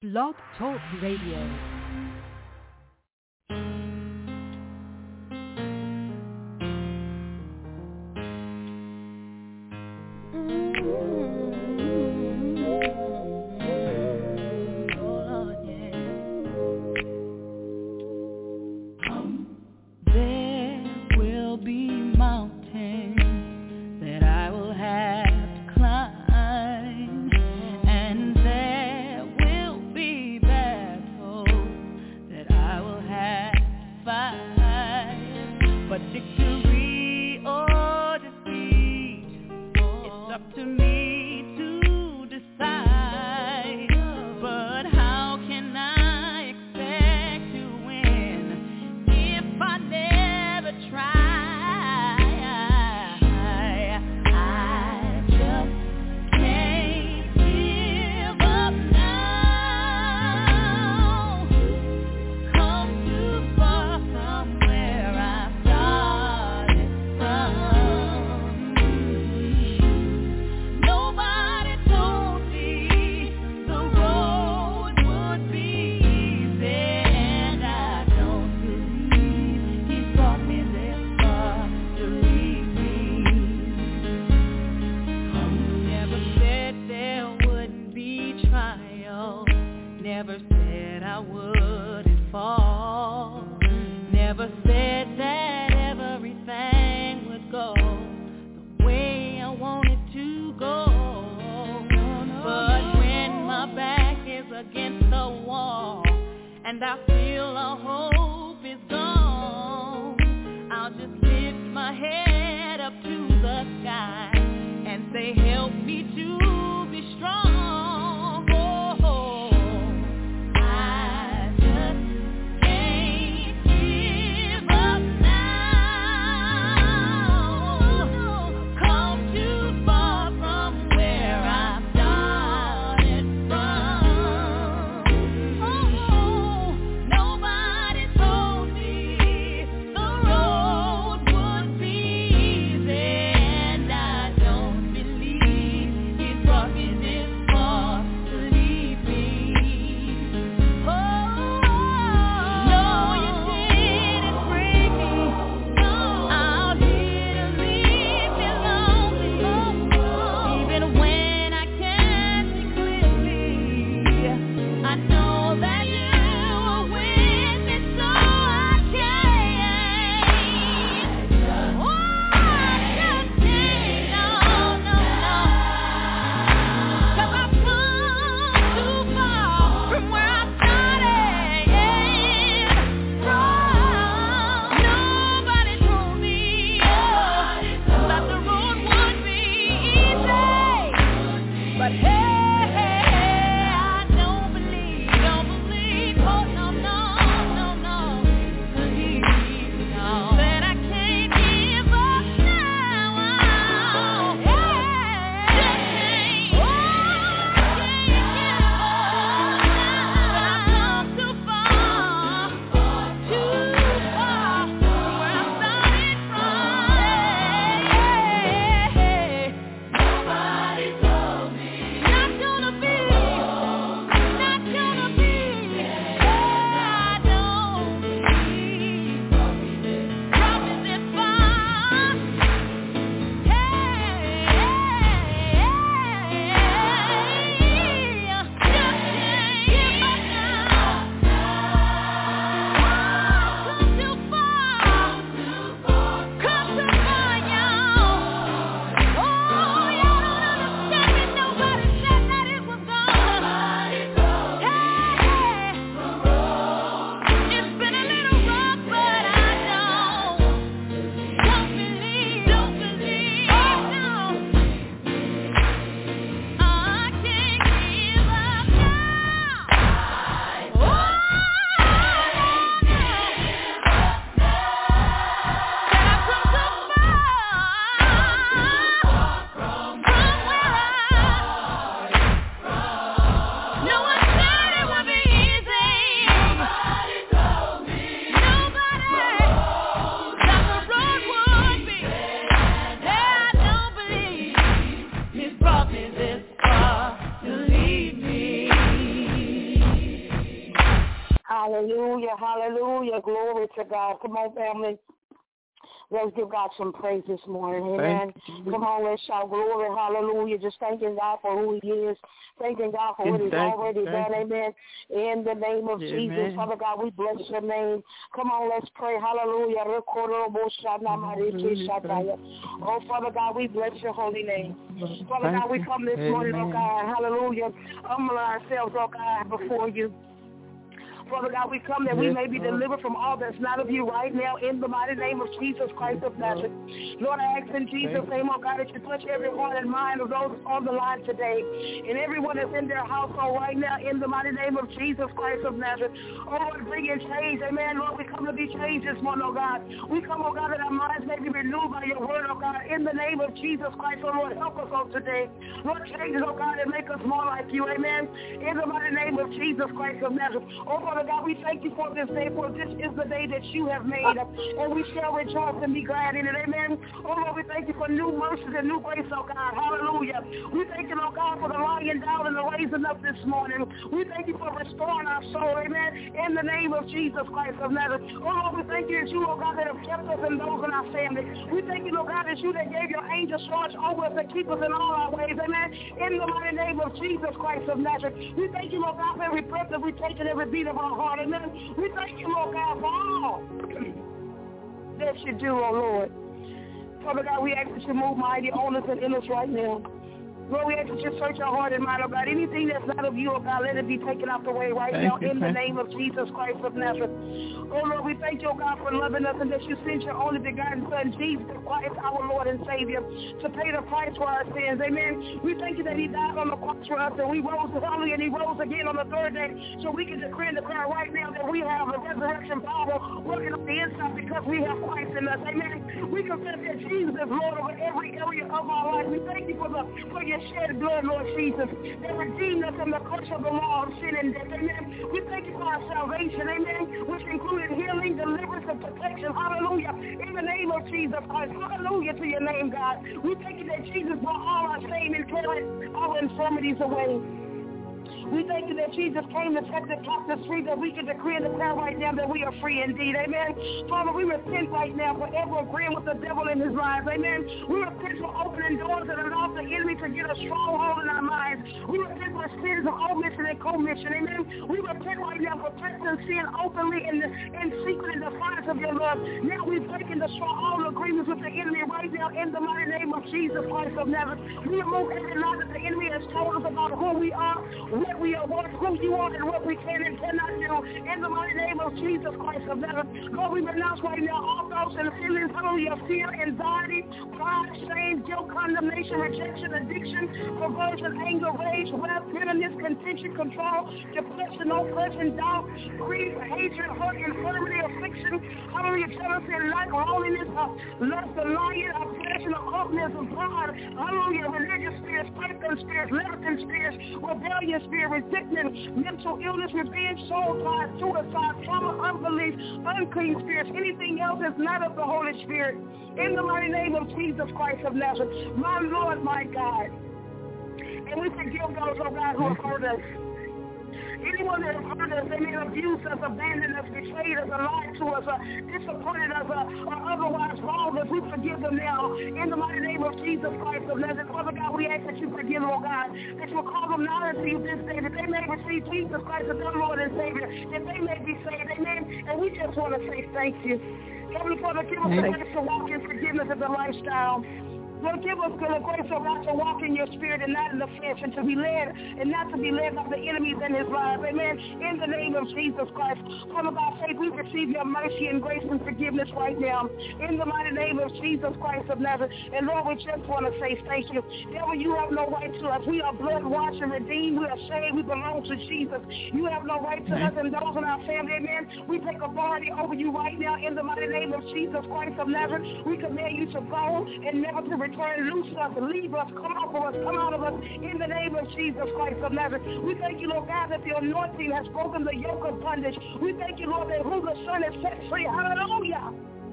Blog Talk Radio. Hallelujah, hallelujah. Glory to God. Come on, family. Let's give God some praise this morning. Amen. Come on, let's shout glory. Hallelujah. Just thanking God for who he is. Thanking God for what he's already done. Amen. In the name of Jesus. Father God, we bless your name. Come on, let's pray. Hallelujah. Oh, Father God, we bless your holy name. Father God, we come this morning, oh God. Hallelujah. Humble ourselves, oh God, before you. Father God, we come that we may be delivered from all that's not of you right now in the mighty name of Jesus Christ of Nazareth. Lord, I ask in Jesus' name, oh God, that you touch every heart and mind of those on the line today and everyone that's in their household right now in the mighty name of Jesus Christ of Nazareth. Oh, Lord, bring in change. Amen. Lord, we come to be changed this morning, oh God. We come, oh God, that our minds may be renewed by your word, oh God, in the name of Jesus Christ. Oh, Lord, help us on today. Lord, change us, oh God, and make us more like you. Amen. In the mighty name of Jesus Christ of Nazareth. Oh, Father God, we thank you for this day, for this is the day that you have made, and we shall rejoice and be glad in it. Amen. Oh, Lord, we thank you for new mercies and new grace, oh God. Hallelujah. We thank you, oh God, for the lying down and the raising up this morning. We thank you for restoring our soul. Amen. In the name of Jesus Christ of Nazareth. Oh, Lord, we thank you that you, oh God, that have kept us and those in our family. We thank you, oh God, that you that gave your angels charge over us to keep us in all our ways. Amen. In the mighty name of Jesus Christ of Nazareth. We thank you, oh God, for every breath that we take and every beat of our heart. Amen. We thank you, Lord God, for all that you do, oh Lord. Father God, we ask that you move mighty on us and in us right now. Lord, we ask that you search our heart and mind, oh God. Anything that's not of you, oh God, let it be taken out the way right now in the name of Jesus Christ of Nazareth. Oh, Lord, we thank you, oh God, for loving us and that you sent your only begotten Son, Jesus Christ, our Lord and Savior, to pay the price for our sins. Amen. We thank you that he died on the cross for us and we rose early and he rose again on the third day so we can decree and declare right now that we have the resurrection power working on the inside because we have Christ in us. Amen. We confess that Jesus is Lord over every area of our life. We thank you for your shed blood, Lord Jesus, that redeemed us from the curse of the law of sin and death. Amen. We thank you for our salvation. Amen. Which included healing, deliverance, and protection. Hallelujah. In the name of Jesus Christ. Hallelujah to your name, God. We thank you that Jesus brought all our shame and carried our infirmities away. We thank you that Jesus came to set the captives free, that we can decree and declare right now that we are free indeed. Amen. Father, we repent right now for ever agreeing with the devil in his lives. Amen. We repent for opening doors that allow the enemy to get a stronghold in our minds. We repent for sins of omission and commission. Amen. We repent right now for practicing sin openly in secret in defiance of your love. Now we've taken the strong agreements with the enemy right now in the mighty name of Jesus Christ of Nazareth. We remove every lie that the enemy has told us about who we are, what we are, who you are, and what we can and cannot do. In the mighty name of Jesus Christ of Nazareth, Lord, we renounce right now all thoughts and feelings, hallelujah, fear, anxiety, pride, shame, guilt, condemnation, rejection, addiction, perversion, anger, rage, wrath, bitterness, contention, control, depression, oppression, doubt, greed, hatred, hurt, infirmity, affliction, hallelujah, jealousy, lack, loneliness, lust, lying, oppression, occultism, pride, hallelujah, religious spirits, pagan spirits, libertine spirits, rebellion spirits, resentment, mental illness, revenge, soul ties, suicide, trauma, unbelief, unclean spirits, anything else that's not of the Holy Spirit. In the mighty name of Jesus Christ of Nazareth, my Lord, my God. And we forgive those, oh God, who have hurt us. Anyone that has hurt us, they may have abused us, abandoned us, betrayed us, or lied to us, or disappointed us, or otherwise wronged us, we forgive them now. In the mighty name of Jesus Christ of Nazareth, Father God, we ask that you forgive them, oh God, that you will call them now unto you this day, that they may receive Jesus Christ as their Lord and Savior, that they may be saved. Amen. And we just want to say thank you. Heavenly Father, give us the grace to walk in forgiveness as a lifestyle. Lord, give us the grace, oh God, to walk in your spirit and not in the flesh, and to be led and not to be led by the enemies in his life. Amen. In the name of Jesus Christ. Father, by faith, we receive your mercy and grace and forgiveness right now. In the mighty name of Jesus Christ of Nazareth. And Lord, we just want to say thank you. Devil, you have no right to us. We are blood washed and redeemed. We are saved. We belong to Jesus. You have no right to us and those in our family. Amen. We take authority over you right now in the mighty name of Jesus Christ of Nazareth. We command you to go and never to return. Loose us, leave us, come off of us, come out of us in the name of Jesus Christ of Nazareth. We thank you, Lord God, that the anointing has broken the yoke of bondage. We thank you, Lord, that who the Son has set free, hallelujah,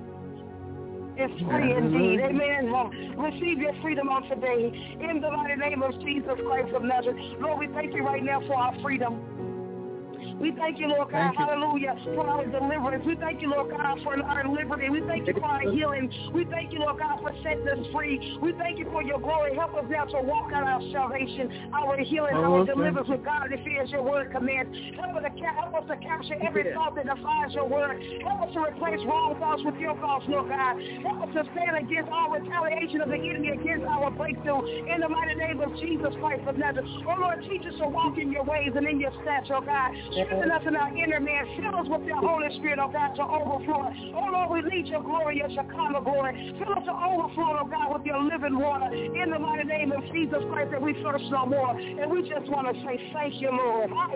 is free indeed. Amen. Receive your freedom on today in the mighty name of Jesus Christ of Nazareth. Lord, we thank you right now for our freedom. We thank you, Lord God, hallelujah, for our deliverance. We thank you, Lord God, for our liberty. We thank you for our healing. We thank you, Lord God, for setting us free. We thank you for your glory. Help us now to walk out our salvation, our healing, our deliverance with godly fear as your word commands. Help us to capture every thought that defies your word. Help us to replace wrong thoughts with your thoughts, Lord God. Help us to stand against all retaliation of the enemy against our breakthrough in the mighty name of Jesus Christ of Nazareth. Oh, Lord, teach us to walk in your ways and in your steps, oh God. Strengthen us in our inner man. Fill us with your Holy Spirit, oh God, to overflow. Oh, Lord, we need your glory, your Shekinah glory. Fill us to overflow, oh God, with your living water in the mighty name of Jesus Christ that we thirst no more. And we just want to say thank you, Lord. Oh,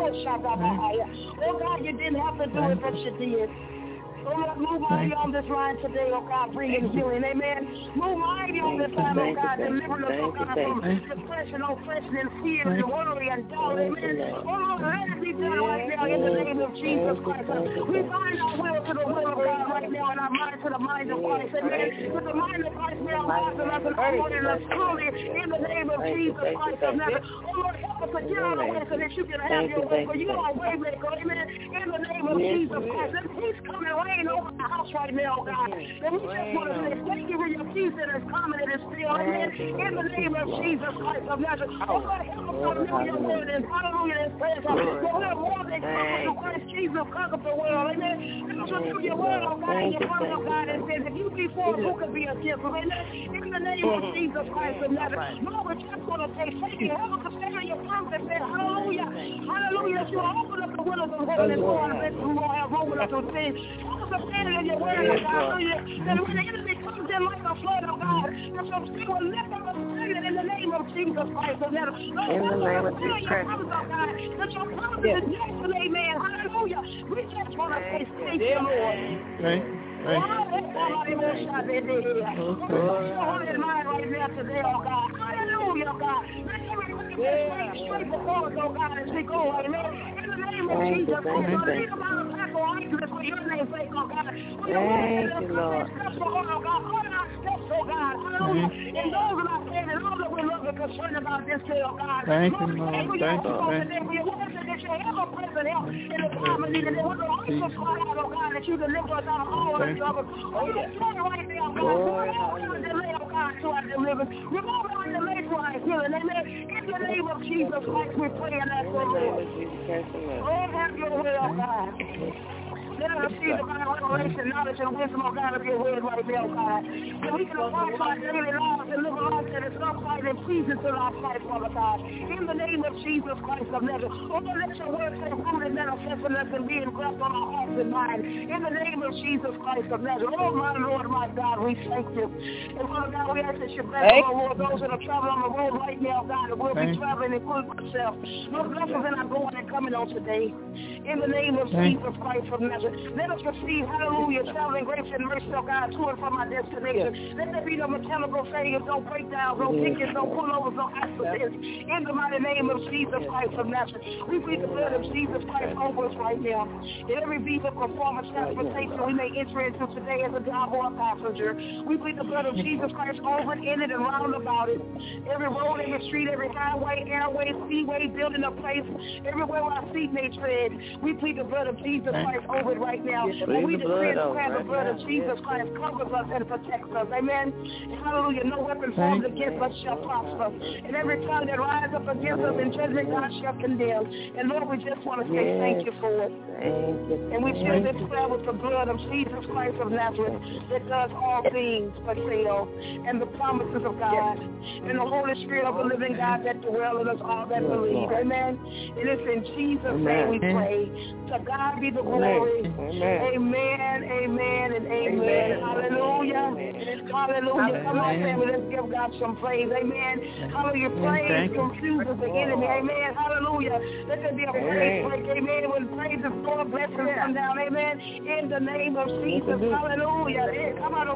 God, you didn't have to do it, but you did. Oh, Lord, move mighty on this line today, oh God, bringing healing, amen. Move mighty on this line, oh God, delivering us, oh God, from depression, oppression, and fear, and worry, and doubt, amen. Oh, Lord, let it be done right now in the name of Jesus Christ. We bind our will to the will of God right now, and our mind to the mind of Christ, amen. With the mind of Christ now, rising us and holding us truly in the name of Jesus Christ of Nazareth. Oh, Lord, help us to get out of the way so that you can have your way, for you are a way maker, amen. In the name of Jesus Christ, let peace come and reign over the house right now, God. And we just want to say thank you for your peace that is coming and is still. Amen. In the name of Jesus Christ of Nazareth. Oh, God, help us to know your word and hallelujah and praise God. So we're more than conquerors through Christ Jesus conquered the world. Amen. Help us to know your word, oh God, and your promise, oh God, and says if you be for us, who could be against us? Amen. In the name of Jesus Christ of Nazareth. Lord, we're just going to say thank you. Help us to stand on your promise and say hallelujah. Hallelujah. That you will open up the windows of heaven and pour on the blessings we won't have room enough to receive. Standing in your word, oh God, hallelujah. That when the enemy comes in like a flood, oh God, that your spirit will lift up a standard in the name of Jesus Christ, oh God. In the name of Jesus Christ, oh God, that your promise is yes and amen, hallelujah. We just want to say thank you, Lord. Thank you. Today, oh God. Hallelujah, oh God. Let every straight before us, oh God, as we go, amen. In the name of Jesus Christ, lead them out of lack of righteousness for your name's sake, oh God. Thank you, Lord. Oh God, order our steps, oh God. Hallelujah. And those that are saying and all that we love and concerned about this day, oh God. Thank you, Lord. Thank you, Lord. For your word that you're ever-present help in the time of need, and there was a righteous cry out, oh God, that you deliver us out of all our troubles. Oh, yes. Right now, God. Remove our delay, oh God, to our deliverance. Remove our delay to our healing. Amen. In the name of Jesus Christ, we pray and ask for Lord. Lord, have your way, oh God. Let us see divine revelation, knowledge, and wisdom, oh God, of your word right now, God. And we can apply to our daily lives and live a life that is upright and pleasing to our sight, Father God. In the name of Jesus Christ of Nazareth. Oh, let your word say root and manifest in us and be engraft on our hearts and minds. In the name of Jesus Christ of Nazareth. Oh, my Lord, my God, we thank you. And Father God, we ask that you bless, oh Lord, those that are traveling on the road right now, God, that will be traveling, including myself. Lord, bless us in our going and coming on today. In the name of Jesus Christ of Nazareth. Let us receive, hallelujah, traveling grace and mercy, oh God, to and from our destination. Let there be no mechanical failures, no breakdowns, no tickets, no pullovers, no accidents. In the mighty name of Jesus Christ of Nazareth. We plead the blood of Jesus Christ over us right now. In every vehicle, form of transportation we may enter into today as a driver or a passenger. We plead the blood of Jesus Christ over it, in it, and round about it. Every road, every street, every highway, airway, seaway, building a place, everywhere our feet may tread. We plead the blood of Jesus Christ over it right now. And we decree and declare the blood of Jesus Christ covers us and protects us. Amen. Hallelujah. No weapon formed against us shall prosper. And every tongue that rises up against us in judgment, God shall condemn. And Lord, we just want to say thank you for it. And we seal this prayer with the blood of Jesus Christ of Nazareth that does all things but fail. And the promises of God. And the Holy Spirit of the living God that dwell in us all that believe. Amen. And it's in Jesus' name we pray. To God be the glory. Amen, amen, and amen. Hallelujah. Hallelujah. Come on, family. Let's give God some praise. Amen. Hallelujah. Praise confuses the enemy. Amen. Hallelujah. Let there be a praise break. Amen. When praise is Lord, blessings come down. Amen. In the name of Jesus. Hallelujah. Come on,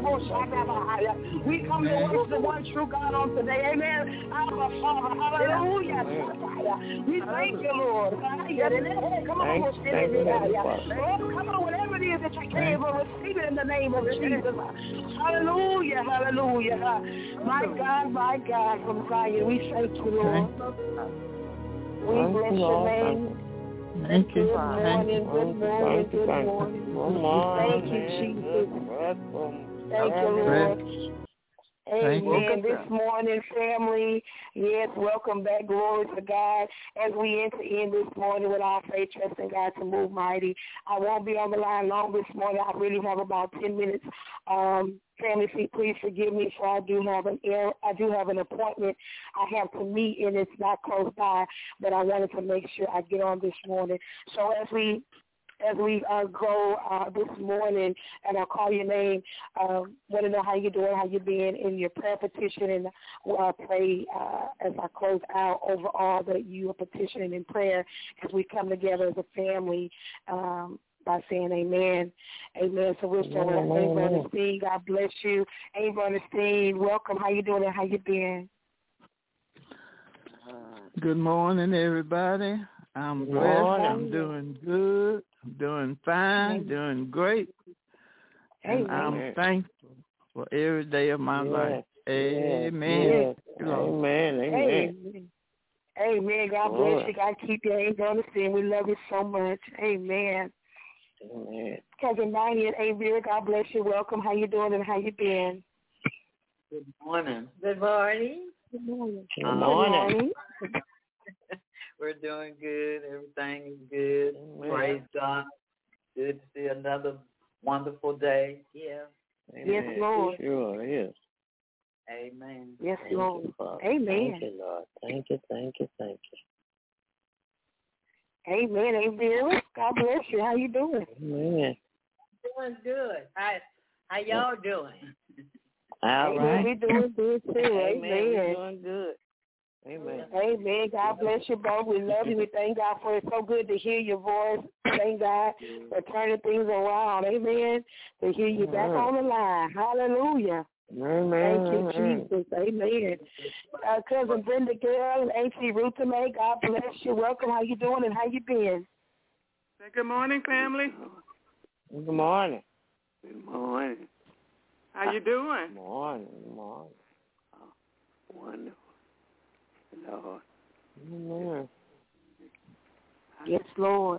we come to worship the one true God on today. Amen. Our Father. Hallelujah. We thank you, Lord. Come on, whatever it is that you can, but receive it in the name of Jesus. Hallelujah, hallelujah. My God, from Zion, we thank you, Lord. We bless your name. Thank you. Good morning, good morning, good morning. Good morning. Thank you, Jesus. Welcome. Thank you, Lord. Amen. Thank you. This morning, family, yes, welcome back. Glory to God. As we enter in this morning with our faith, trusting God to move mighty. I won't be on the line long this morning. I really have about 10 minutes. Family, please forgive me for I do have an appointment I have to meet, and it's not close by, but I wanted to make sure I get on this morning. So as we go this morning, and I'll call your name, want to know how you're doing, how you're being in your prayer petition, and pray as I close out over all that you are petitioning in prayer as we come together as a family by saying amen. Amen. So we're starting with A. Bernstein. God bless you. A. Bernstein, welcome. How you doing and how you been? Good morning, everybody. I'm blessed. I'm doing good. I'm doing fine. Doing great. And I'm thankful for every day of my life. Amen. Amen. Amen. God bless you. God keep you. Ain't going to sin. We love you so much. Amen. Amen. Cousin Bonnie and Avery, God bless you. Welcome. How you doing and how you been? Good morning. Good morning. Good morning. Good morning. We're doing good. Everything is good. Amen. Praise God. Good to see another wonderful day. Yeah. Amen. Yes, Lord. Sure is. Amen. Yes, Thank Lord. you, Father. Amen. Thank you, Lord. Thank you. Amen. Avery, God bless you. How you doing? Amen. Doing good. How y'all doing? All right. We're doing good too. Amen. We're Amen. doing good. Amen. Amen. God bless you both. We love you. We thank God for it. It's so good to hear your voice. Thank God for turning things around. Amen. To hear you back on the line. Hallelujah. Amen. Thank you, Jesus. Amen. Cousin Brenda Girl and Auntie Ruth May, God bless you. Welcome. How you doing and how you been? Say good morning, family. Good morning. Good morning. How you doing? Good morning. Oh, wonderful. Lord. Amen. Yes, Lord.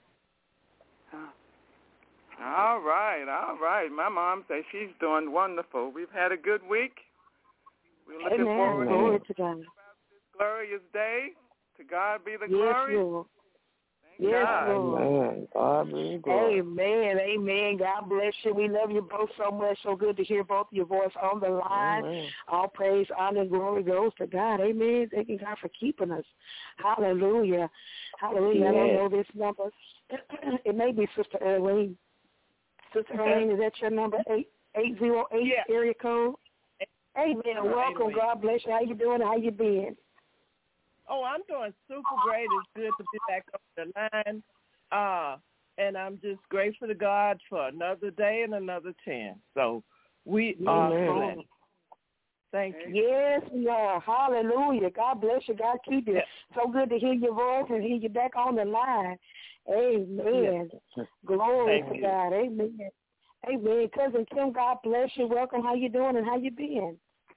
All right. My mom says she's doing wonderful. We've had a good week. We're looking forward Glory to to God. this glorious day. To God be the Yes, glory. Lord. Thank God. Lord. Amen. God be the glory. Amen. Amen. God bless you. We love you both so much. So good to hear both your voice on the line. Amen. All praise, honor, and glory goes to God. Amen. Thank you, God, for keeping us. Hallelujah. Hallelujah. Yes. I don't know this number. It may be Sister Erlene. Sister Erlene, is that your number? 808 area code? Amen. Welcome. God bless you. How you doing? How you been? Oh, I'm doing super great. It's good to be back on the line. And I'm just grateful to God for another day and another chance. So we are blessed. Thank you. Yes, we are. Hallelujah. God bless you. God keep you. So good to hear your voice and hear you back on the line. Amen. Glory to God. Amen. Amen. Cousin Kim, God bless you. Welcome. How you doing and how you been?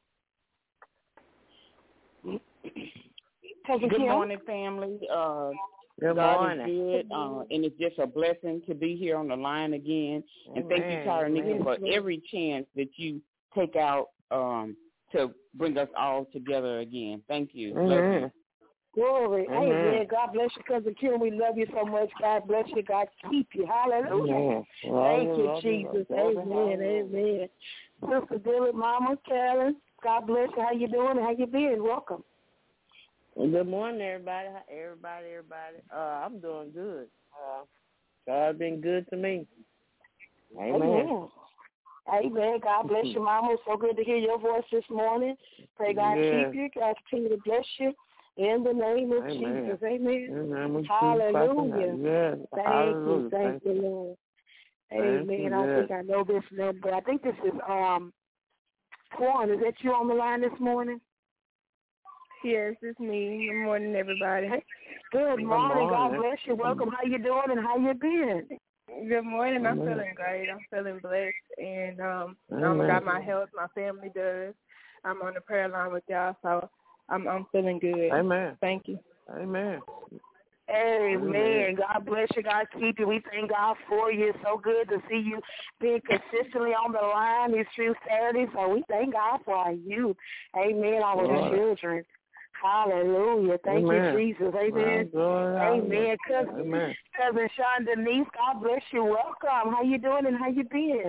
Good morning, family. Good God morning. is good, and it's just a blessing to be here on the line again. And thank you, Tyra, for every chance that you take out to bring us all together again. Thank you. Love you. Glory. Amen. God bless you, Cousin Kim. We love you so much. God bless you. God keep you. Hallelujah. Thank you, Jesus. Amen. Amen. Sister Dillard, Mama, Carolyn, God bless you. How you doing and how you been? Welcome. Good morning, everybody. I'm doing good. God's been good to me. Amen. Amen. God bless you, Mama. So good to hear your voice this morning. Pray God keep you. God continue to bless you. In the name of Jesus. Amen. Hallelujah. Yes. Thank you. Thank you, Lord. Amen. I don't think I know this number. I think this is Quan. Is that you on the line this morning? Yes, it's me. Good morning, everybody. Good morning. God bless you. Welcome. How you doing and how you been? Good morning. I'm feeling great. I'm feeling blessed. And I got my health. My family does. I'm on the prayer line with y'all, so I'm feeling good. Amen. Thank you. Amen. Amen. God bless you. God keep you. We thank God for you. It's so good to see you being consistently on the line these few Saturdays. So we thank God for our youth. Amen. Our children. Hallelujah. Thank you, Jesus. Amen. Amen. Cousin Sean Denise, God bless you. Welcome. How you doing and how you been?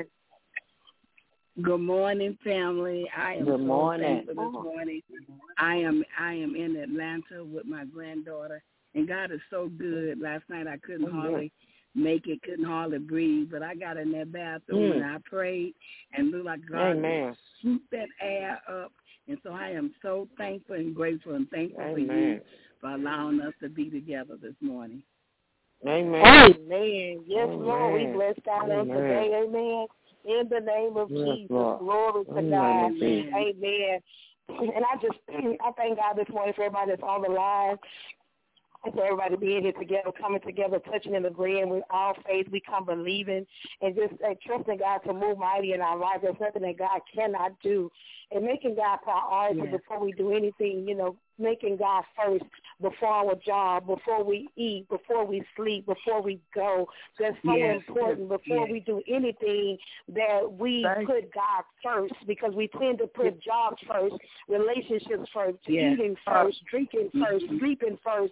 Good morning, family. I am so thankful this morning. I am in Atlanta with my granddaughter, and God is so good. Last night I couldn't hardly make it, couldn't hardly breathe, but I got in that bathroom and I prayed and looked like God would swoop that air up. And so I am so thankful and grateful and thankful for you for allowing us to be together this morning. Amen. Amen. Yes, Lord. We bless God on today. Amen. In the name of Jesus. Glory to God. Amen. And I thank God this morning for everybody that's on the line. And for everybody being here together, coming together, touching and agreeing with all faith. We come believing and just trusting God to move mighty in our lives. There's nothing that God cannot do. And making God priority before we do anything, making God first before our job, before we eat, before we sleep, before we go. That's so important before we do anything that we put God first, because we tend to put jobs first, relationships first, eating first, drinking first, sleeping first,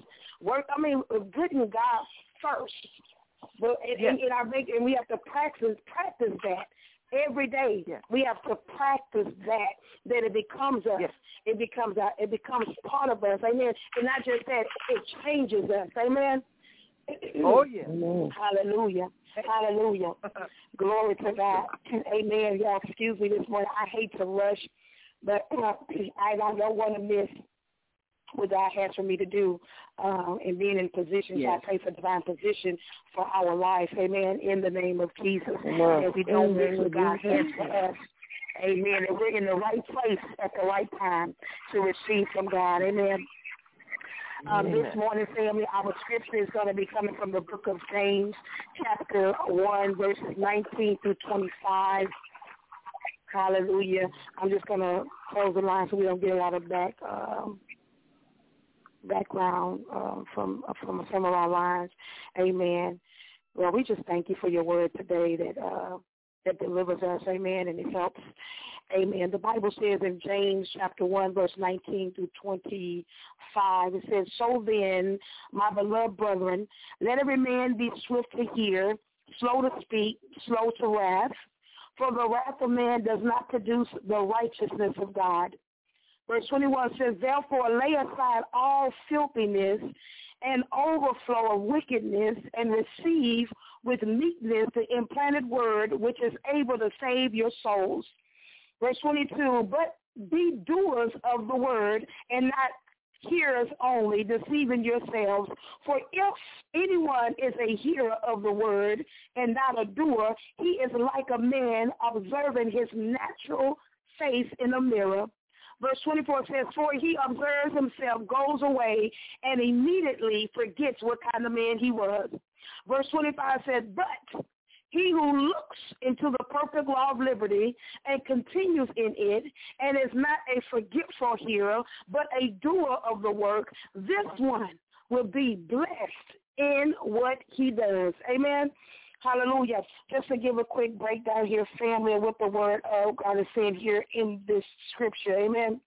putting God first. But and we have to practice that. Every day we have to practice that it becomes us. It becomes part of us. Amen. And not just that, it changes us. Amen. Oh, yeah. Hallelujah. Hallelujah. Glory to God. Amen. Y'all excuse me this morning. I hate to rush, but I don't want to miss what God has for me to do, and being in position. So I pray for divine position for our life. Amen. In the name of Jesus. As we don't miss what God has for us. Amen. And we're in the right place at the right time to receive from God. Amen. This morning, family, our scripture is going to be coming from the book of James, chapter 1, verses 19 through 25. Hallelujah. I'm just going to close the line so we don't get a lot of background from some of our lines. Amen. Well, we just thank you for your word today that delivers us. Amen. And it helps. Amen. The Bible says in James chapter 1, verse 19 through 25, it says, "So then, my beloved brethren, let every man be swift to hear, slow to speak, slow to wrath, for the wrath of man does not produce the righteousness of God." Verse 21 says, "Therefore lay aside all filthiness and overflow of wickedness, and receive with meekness the implanted word, which is able to save your souls." Verse 22, "But be doers of the word, and not hearers only, deceiving yourselves. For if anyone is a hearer of the word and not a doer, he is like a man observing his natural face in a mirror." Verse 24 says, "For he observes himself, goes away, and immediately forgets what kind of man he was." Verse 25 says, "But he who looks into the perfect law of liberty and continues in it, and is not a forgetful hearer, but a doer of the work, this one will be blessed in what he does." Amen. Hallelujah. Just to give a quick breakdown here, family, of what the word of God is saying here in this scripture. Amen.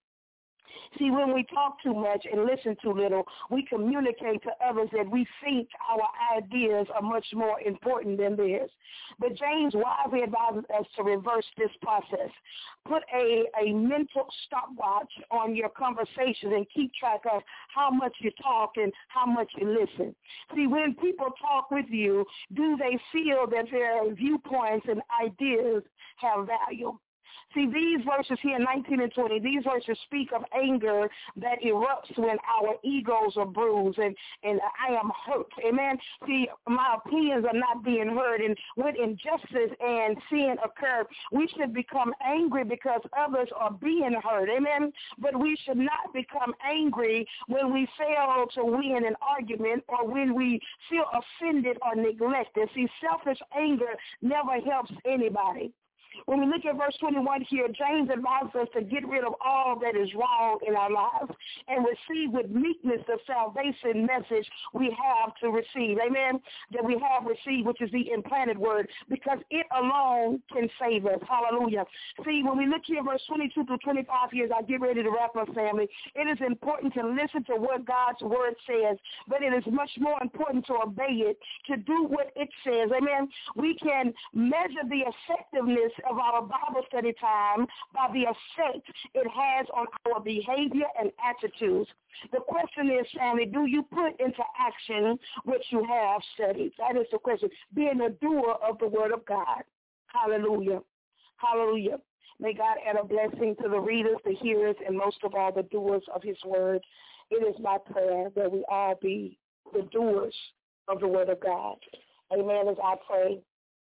See, when we talk too much and listen too little, we communicate to others that we think our ideas are much more important than theirs. But James wisely advises us to reverse this process. Put a mental stopwatch on your conversation and keep track of how much you talk and how much you listen. See, when people talk with you, do they feel that their viewpoints and ideas have value? See, these verses here, 19 and 20, these verses speak of anger that erupts when our egos are bruised and I am hurt. Amen. See, my opinions are not being heard, and when injustice and sin occur, we should become angry because others are being hurt. Amen. But we should not become angry when we fail to win an argument or when we feel offended or neglected. See, selfish anger never helps anybody. When we look at verse 21 here, James advises us to get rid of all that is wrong in our lives and receive with meekness the salvation message we have to receive. Amen? That we have received, which is the implanted word, because it alone can save us. Hallelujah. See, when we look here, verse 22 through 25 here, as I get ready to wrap up, family, it is important to listen to what God's word says, but it is much more important to obey it, to do what it says. Amen? We can measure the effectiveness of our Bible study time by the effect it has on our behavior and attitudes. The question is, family, do you put into action what you have studied? That is the question. Being a doer of the word of God. Hallelujah. Hallelujah. May God add a blessing to the readers, the hearers, and most of all the doers of his word. It is my prayer that we all be the doers of the word of God. Amen. As I pray,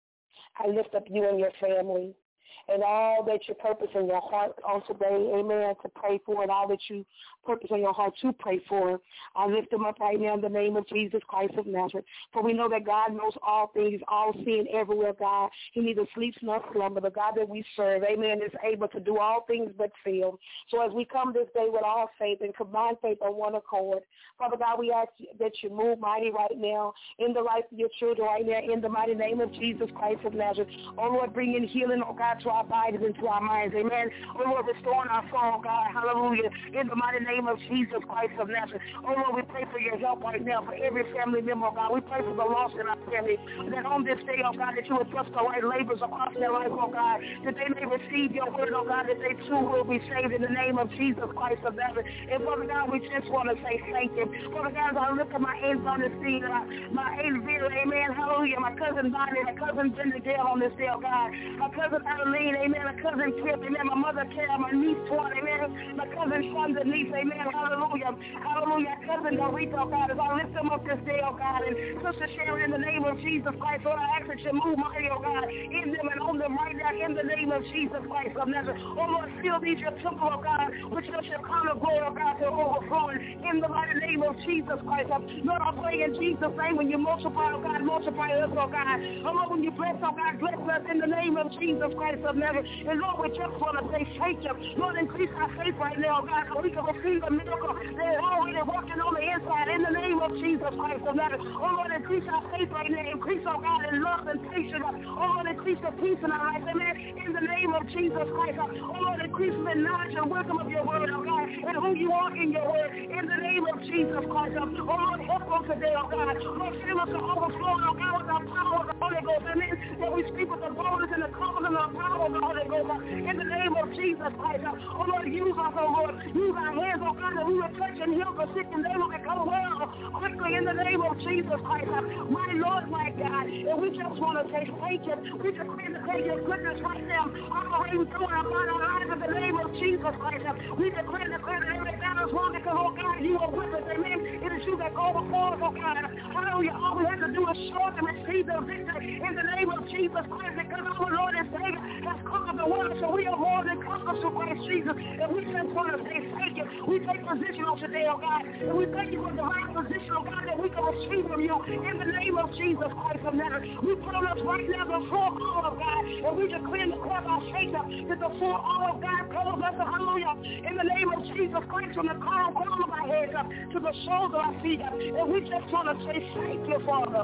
I lift up you and your family and all that you purpose in your heart on today, amen, to pray for, and all that you purpose in your heart to pray for. I lift them up right now in the name of Jesus Christ of Nazareth. For we know that God knows all things, all seeing everywhere, God. He neither sleeps nor slumber. The God that we serve, amen, is able to do all things but fail. So as we come this day with all faith and combined faith on one accord, Father God, we ask that you move mighty right now in the life of your children right now in the mighty name of Jesus Christ of Nazareth. Oh, Lord, bring in healing, oh God, to our bodies and to our minds, amen. Oh, Lord, restoring our soul, God, hallelujah, in the mighty name of Jesus Christ of Nazareth. Oh, Lord, we pray for your help right now for every family member, oh God. We pray for the lost in our family, that on this day, oh God, that you would trust the right labors across their life, oh God, that they may receive your word, oh God, that they too will be saved in the name of Jesus Christ of Nazareth. And Father God, we just want to say thank you. Father God, as I look at my aunts on this scene, my aunt Vera, amen, hallelujah, my cousin Bonnie, my cousin Brenda Dale on this day, oh God, my cousin Adeline, amen, my cousin Kip, amen, my mother Carol, my niece Twan, amen, my cousin Shonda Niece, amen, hallelujah, hallelujah, cousin Dorita, oh God, as I lift them up this day, oh God, and Sister Sharon, in the name of Jesus Christ, Lord, I ask that you move mighty, oh God, in them and on them right now, in the name of Jesus Christ of Nazareth. Oh Lord, fill these your temple, oh God, which your Shekinah glory, oh God, to overflowing in the mighty name of Jesus Christ. Lord, I pray in Jesus' name, when you multiply, oh God, multiply us, oh God. Oh Lord, when you bless, oh God, bless us in the name of Jesus Christ of Nazareth. And Lord, we just want to say thank you. Lord, increase our faith right now, oh God, so we can receive a miracle that is already working on the inside in the name of Jesus Christ of Nazareth. Oh Lord, increase our faith right now. Increase, oh God, in love and patience. Oh Lord, increase the peace in our life, amen, in the name of Jesus Christ. Oh Lord, increase the knowledge and wisdom of your word, oh God, and who you are in your word, in the name of Jesus Christ. Oh Lord, help us today, oh God. Lord, fill us to overflow, oh God, with the power of the Holy Ghost, amen, that we speak with the boldness and the confidence and the power of the Holy Ghost, in the name of Jesus Christ. Oh Lord, use us, oh Lord, use our hands, oh God, that we will touch and heal the sick and they will become well quickly in the name of Jesus Christ. My Lord, my God, and we just want to say thank you. We decree to take your goodness right now, operating through and about our lives in the name of Jesus Christ. We decree and declare that every battle is won because, oh God, you are with us, amen. It is you that go before us, oh God. Hallelujah. All we have to do is show and receive the victory in the name of Jesus Christ, because our Lord and Savior has conquered the world, so we are more than conquerors through Christ Jesus. And we just want to say thank you. We take position on today, oh God, and we thank you for the right position, oh God, that we can receive from you in the name of Jesus Christ of Nazareth. We put on us right now the full armor of God, and we declare and declare by faith that the full armor of God covers us, hallelujah, in the name of Jesus Christ, from the crown of our heads to the soles of our feet, and we just want to say thank you, Father.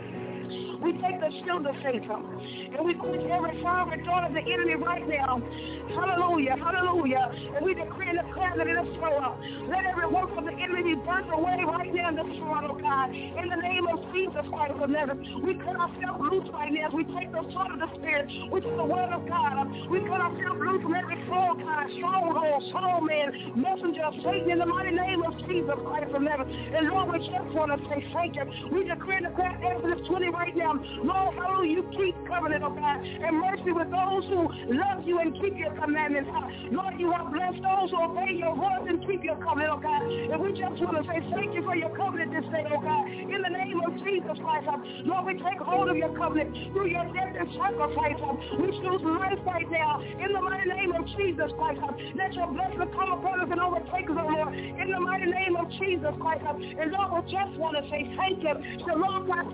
We take the shield of faith and we quench every fire and thought of the enemy right now. Hallelujah, hallelujah. And we decree and declare that it is so. Let every work of the enemy be burnt away right now in this world, oh God. In the name of Jesus Christ of Nazareth, we cut ourselves loose right now as we take the sword of the Spirit, which is the word of God. We cut ourselves loose from every foe, God, stronghold, soul man, messenger of Satan, in the mighty name of Jesus Christ of Nazareth. And Lord, we just want to say thank you. We decree and declare Exodus 20 right now. Lord, hallelujah, you keep covenant, oh God, and mercy with those who love you and keep your commandments. Lord, you have blessed those who obey your words and keep your covenant, oh God. And we just want to say thank you for your covenant this day, oh God. In the name of Jesus Christ, Lord, we take hold of your covenant through your death and sacrifice. We choose life right now. In the mighty name of Jesus Christ, let your blessing come upon us and overtake us, oh Lord. In the mighty name of Jesus Christ, and Lord, we just want to say thank you. Shalom, prosperity, and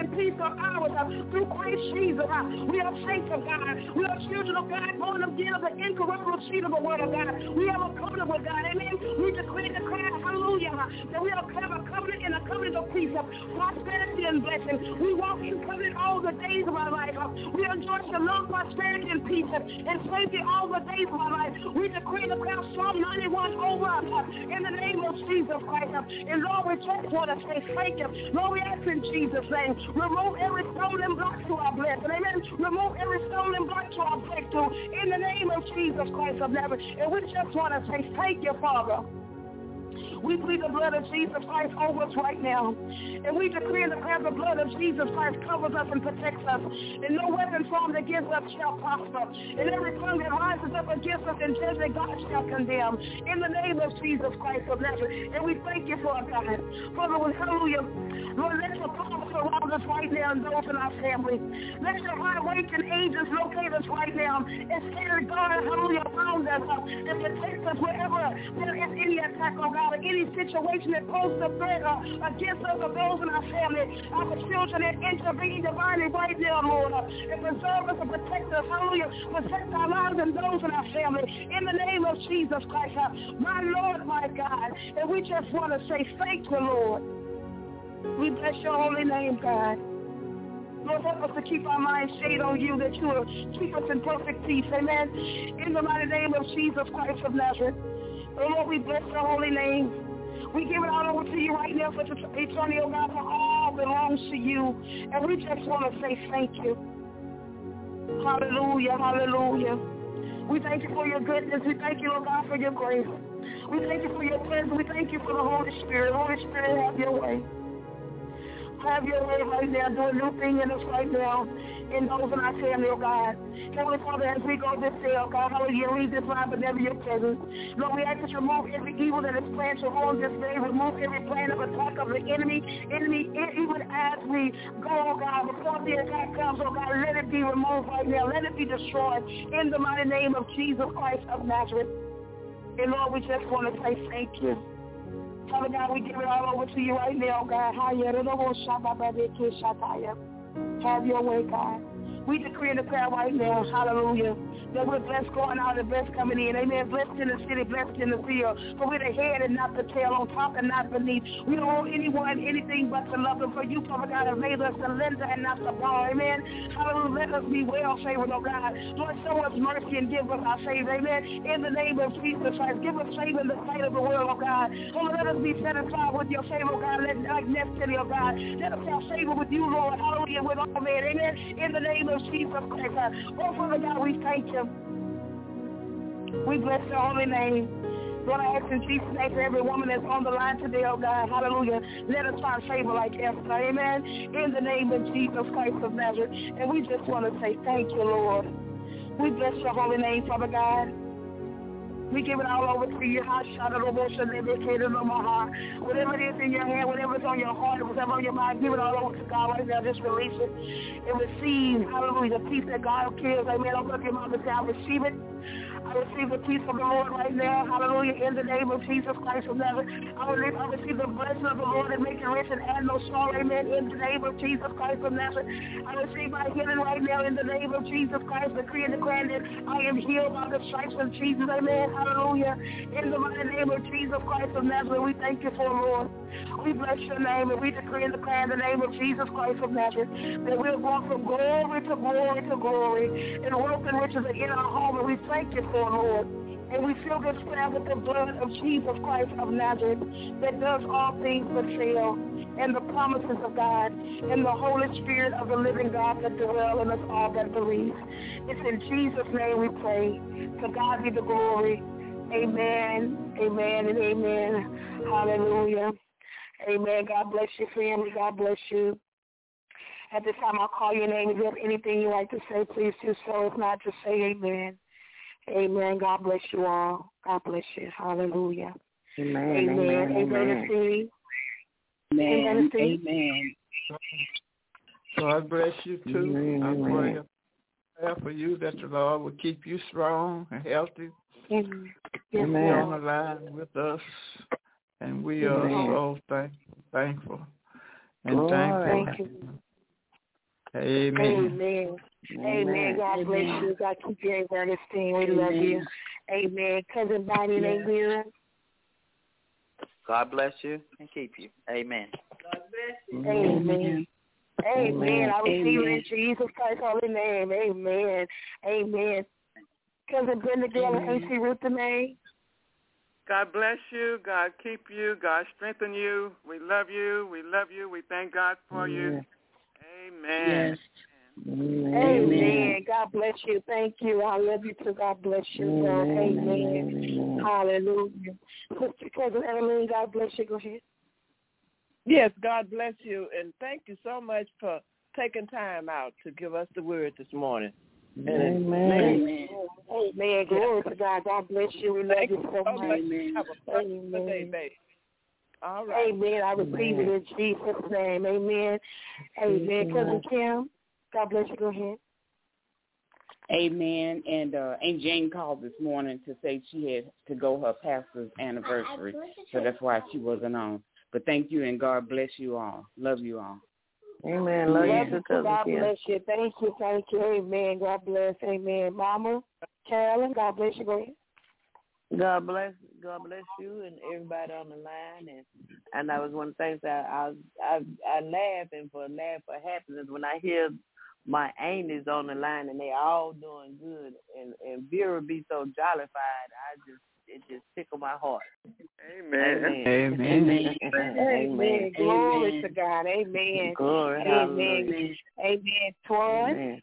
and peace are ours through Christ Jesus. We are saints of God. We are children of God, born again of the incorruptible seed of the word of God. We have a covenant with God. Amen. We decree and declare, hallelujah, that we have a covenant and a covenant of peace, prosperity and blessing. We walk in covenant all the days of our life. We enjoy shalom, prosperity, and peace and safety all the days of our life. We decree and declare Psalm 91 over us in the name of Jesus Christ. And Lord, we just want to say thank you. Lord, we ask in Jesus' name, remove every stumbling block to our blessing. Amen. Remove every stumbling block to our breakthrough in the name of Jesus Christ of Nazareth. And we just want to say thank you, Father. We plead the blood of Jesus Christ over us right now. And we decree and declare the blood of Jesus Christ covers us and protects us. And no weapon formed against us shall prosper. And every tongue that rises up against us in judgment, God shall condemn. In the name of Jesus Christ of Nazareth. And we thank you for it, God. Father, hallelujah. Lord, let your power surround us right now and those in our family. Let your high-ranking angels locate us right now and stand guard, hallelujah, around us and protect us wherever there is any attack, oh God, any situation that poses a threat against us or those in our family, our children, that intervene divinely right now, Lord, and preserve us and protect us, hallelujah, protect our lives and those in our family, in the name of Jesus Christ, my Lord, my God, and we just want to say thank you, Lord. We bless your holy name, God. Lord, help us to keep our minds stayed on you, that you will keep us in perfect peace, amen, in the mighty name of Jesus Christ of Nazareth. Oh, Lord, we bless your holy name. We give it all over to you right now for eternity, oh God, for all belongs to you. And we just want to say thank you. Hallelujah, hallelujah. We thank you for your goodness. We thank you, oh God, for your grace. We thank you for your presence. We thank you for the Holy Spirit. Holy Spirit, have your way. Have your way right now. Do a new thing in us right now. In those in our family, oh God. Heavenly Father, as we go this day, oh God, hallelujah, leave this line, but never your presence. Lord, we ask that you remove every evil that is planned to harm this day. Remove every plan of attack of the enemy, even as we go, oh God, before the attack comes, oh God, let it be removed right now. Let it be destroyed in the mighty name of Jesus Christ of Nazareth. And Lord, we just want to say thank you. Father God, we give it all over to you right now, God. Have your way, God. We decree and declare right now, hallelujah, that we're blessed going out and blessed coming in. Amen. Blessed in the city, blessed in the field. For we're the head and not the tail, on top and not beneath. We don't owe anyone anything but to love them. For you, Father God, have made us the lender and not the borrower. Amen. Hallelujah. Let us be well favored, oh God. Lord, show us mercy and give us our favor. Amen. In the name of Jesus Christ, give us favor in the sight of the world, oh God. Lord, let us be satisfied with your favor, oh God. Like necessary, oh God. Let us have favor with you, Lord. Hallelujah. With all men. Amen. In the name of Jesus Christ. Oh, Father God, we thank you. We bless your holy name. Lord, I ask in Jesus' name for every woman that's on the line today, oh God, hallelujah. Let us find favor like Esther, amen, in the name of Jesus Christ of Nazareth. And we just want to say thank you, Lord. We bless your holy name, Father God. We give it all over to you. Whatever it is in your hand, whatever is on your heart, whatever on your mind, give it all over to God right now. Just release it and receive, hallelujah, the peace that God gives. Amen. Open up your mouth and say, I receive it. I receive the peace of the Lord right now. Hallelujah. In the name of Jesus Christ of Nazareth. I receive the blessing of the Lord and make it rich and add no sorrow. Amen. In the name of Jesus Christ of Nazareth. I receive my healing right now in the name of Jesus Christ. Decree and declare that I am healed by the stripes of Jesus. Amen. Hallelujah. In the mighty name of Jesus Christ of Nazareth, we thank you for, Lord. We bless your name and we decree and declare in the name of Jesus Christ of Nazareth that we're going from glory to glory to glory and wealth and riches are in our home, and we thank you for, Lord. And we fill this prayer with the blood of Jesus Christ of Nazareth that does all things but fail, and the promises of God and the Holy Spirit of the living God that dwell in us all that believe. It's in Jesus' name we pray. To God be the glory. Amen, amen, and amen. Hallelujah. Amen. God bless you, family. God bless you. At this time, I'll call your name. If you have anything you'd like to say, please do so. If not, just say amen. Amen. God bless you all. God bless you. Hallelujah. Amen. Amen. Amen. Amen. Amen. God bless you too. I pray for you that the Lord will keep you strong and healthy. Amen. And be on the line with us. And we are so thankful and thankful. Thank you. Amen. Amen. God bless you. God keep you, Ernestine. We love you. Amen. Cousin Bonnie and Amen. God bless you and keep you. Amen. God bless you. Amen. Amen. I receive it in Jesus Christ's holy name. Amen. Amen. Cousin Brenda Gill and AC Ruth May. God bless you. God keep you. God strengthen you. We love you. We love you. We thank God for you. Amen. Yes. Amen. God bless you. Thank you. I love you too. God bless you. Lord. Amen. Hallelujah. Sister Cousin Emily, God bless you. Go ahead. Yes, God bless you, and thank you so much for taking time out to give us the word this morning. Amen. Amen. Glory to God. God bless you. We love you so much. Amen. Have a blessed day, baby. All right. Amen. I receive it in Jesus' name. Amen. Amen. Cousin Kim, God bless you. Go ahead. Amen. And Aunt Jane called this morning to say she had to go her pastor's anniversary, so that's why she wasn't on. But thank you, and God bless you all. Love you all. Amen. Love you too, Cousin God Kim. bless you. Thank you. Thank you. Amen. God bless. Amen. Mama Carolyn, God bless you. Go ahead. God bless you and everybody on the line. And that was one of the things that I laugh and for happiness when I hear my aunties on the line and they all doing good and Vera be so jollified. It just tickles my heart. Amen. Amen. Amen. Glory to God. Amen. Glory. Amen. Amen. Twan.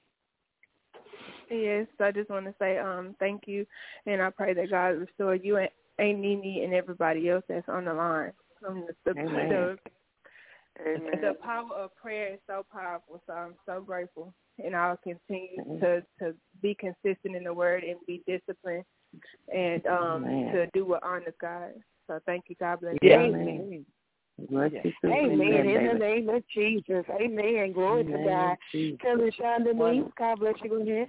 Yes, I just want to say thank you, and I pray that God restore you and Aunt Nene and everybody else that's on the line. The power of prayer is so powerful, so I'm so grateful, and I'll continue to be consistent in the word and be disciplined and to do what honors God. So thank you. God bless you. Amen. Amen. In the name of Jesus. Amen. Glory to God. Cousin Shonda Denise, God bless you. Go ahead.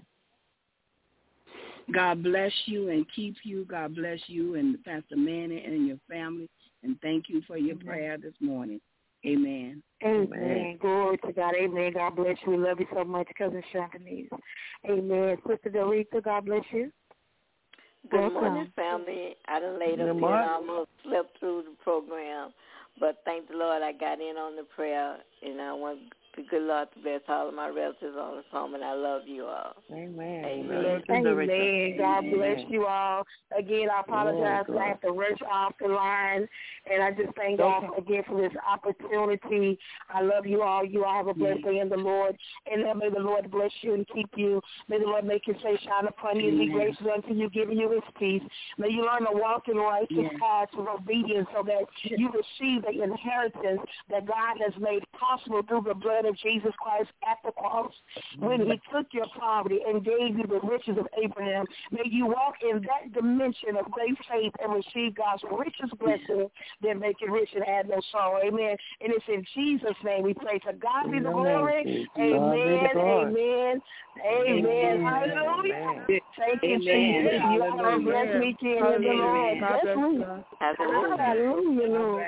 God bless you and keep you. God bless you and Pastor Manny and your family. And thank you for your prayer this morning. Amen. Amen. Glory to God. Amen. God bless you. We love you so much, Cousin Shonda. Amen. Sister Dorita, God bless you. Good morning, family. I done laid up here and almost slept through the program. But thank the Lord I got in on the prayer, and I want the good Lord to bless all of my relatives on the phone, and I love you all. Amen. Amen. God bless you all. Again, I apologize I have to rush off the line, and I just thank God again for this opportunity. I love you all. You all have a blessed day in the Lord, and may the Lord bless you and keep you. May the Lord make his face shine upon you and be gracious unto you, giving you his peace. May you learn to walk in righteous paths of obedience so that you receive the inheritance that God has made possible through the blood of Jesus Christ at the cross when he took your poverty and gave you the riches of Abraham. May you walk in that dimension of great faith and receive God's richest blessing, then make it rich and add no sorrow. Amen. And it's in Jesus' name we pray. To God be the glory. Amen. Amen. Amen. Hallelujah. Thank you, Jesus. You have a blessed weekend in the Lord. Hallelujah, Lord.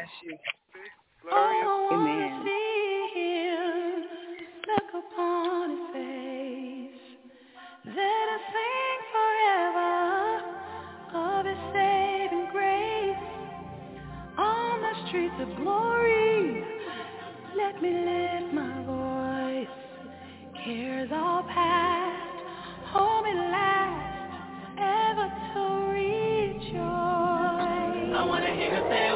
Amen. Look upon his face. Let us sing forever of his saving grace. On the streets of glory, let me lift my voice. Cares all past, home at last, ever to rejoice. I want to hear you say,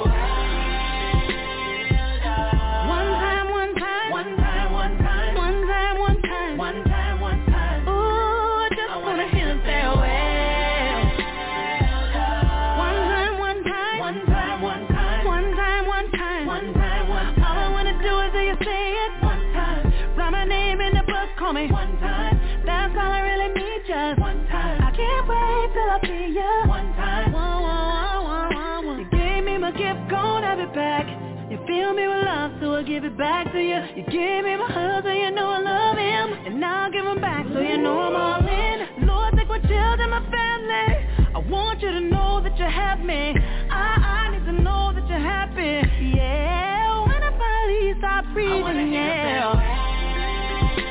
me one time, that's all I really need, just one time. I can't wait till I see you one time. You gave me my gift, gon' have it back. You fill me with love, so I'll give it back to you. You gave me my husband, you know I love him, and I'll give him back, so you know I'm all in. Lord, take my children, my family. I want you to know that you have me. I need to know that you're happy. Yeah, when I finally stop breathing, yeah.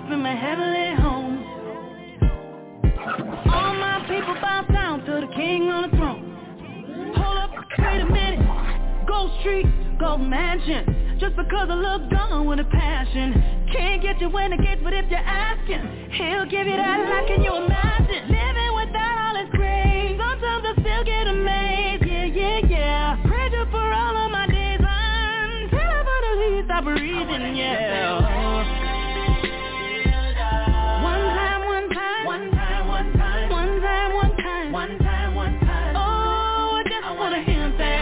in my heavenly home. All my people bow down to the king on the throne. Hold up, wait a minute. Gold Street, Gold Mansion. Just because I look gone with a passion. Can't get you when it gets, but if you're asking, he'll give you that life, can you imagine? Living without all his grace. Sometimes I still get amazed, yeah. Praise you for all of my days until I finally stop breathing, yeah. One time. Oh, I just wanna hear him say,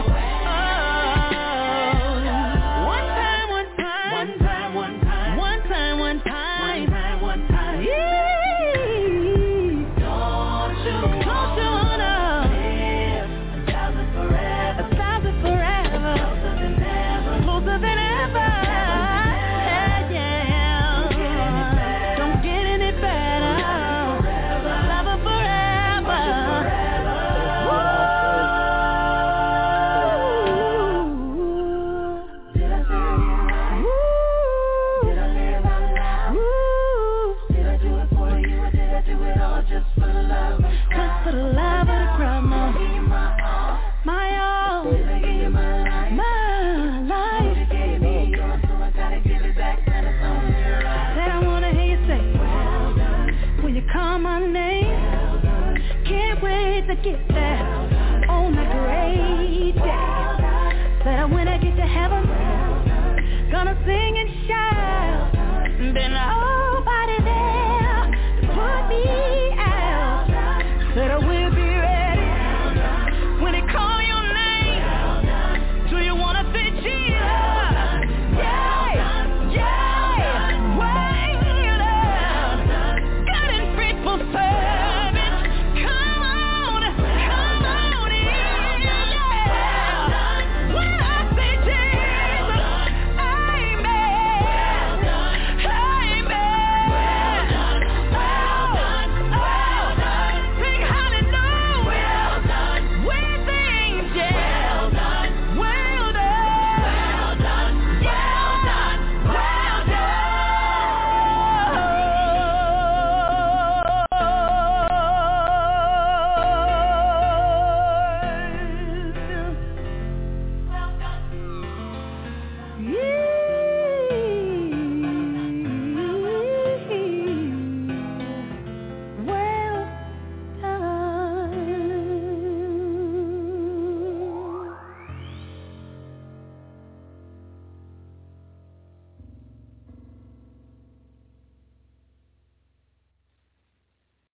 get that on that great day. Said I